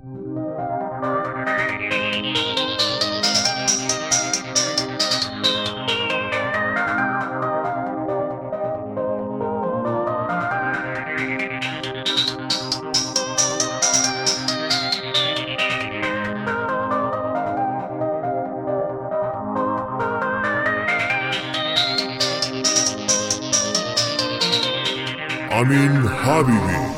امین حبیبی.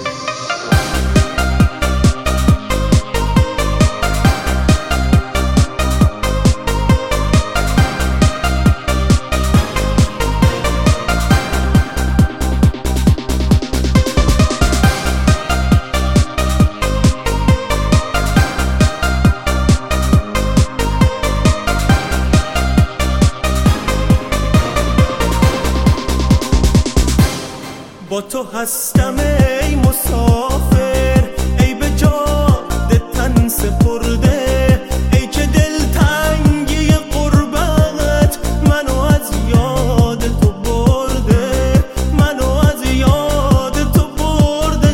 با تو هستم ای مسافر، ای به جاده تن سپرده، ای که دلتنگی غربت منو از یاد تو برده، منو از یاد تو برده.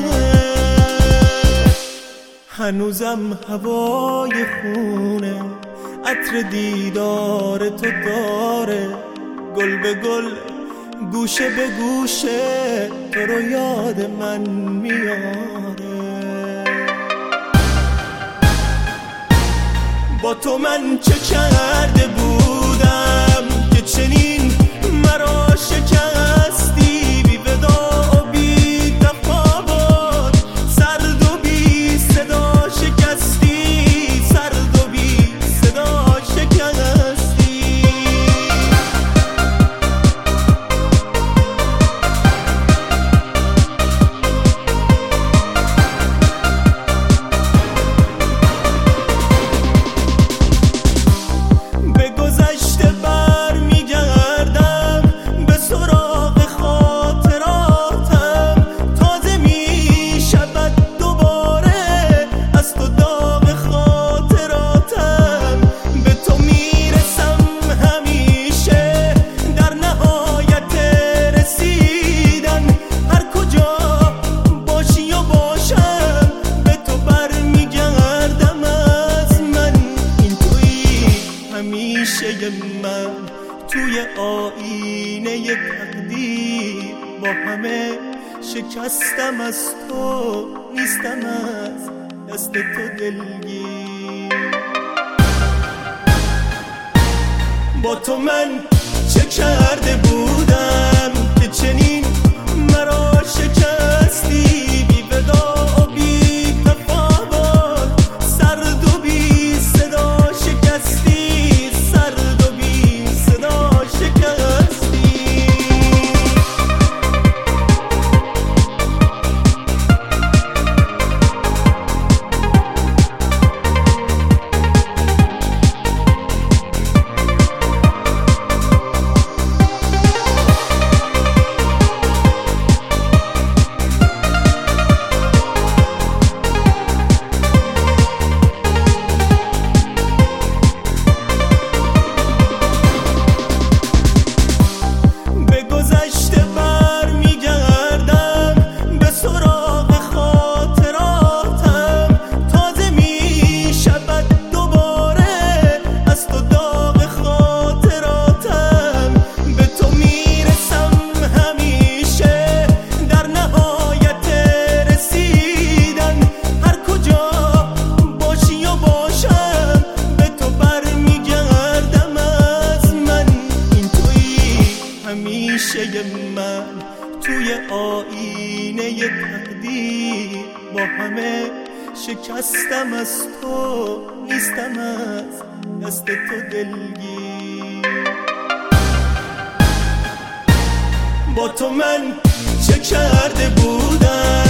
هنوزم هوای خونه عطر دیدار تو داره، گل به گل گوشه به گوشه تو رو یاد من میاره. با تو من چه کرده بودم که چنین مرا شکستی، بی ودا و بی تفاوت، سرد و بی صدا شکستی، سرد و بی صدا شکستی. من توی آینه تقدیر با همه شکستم، از تو نیستم، از دست تو دلگیر. با تو من چه کرده بودم که چنین مرا شکستی، بی ودا و بی تفاوت، سرد و بی صدا شکستی، من توی آینه تقدیر با همه شکستم، از تو نیستم، از دست تو دلگیر. با تو من چه کرده بودم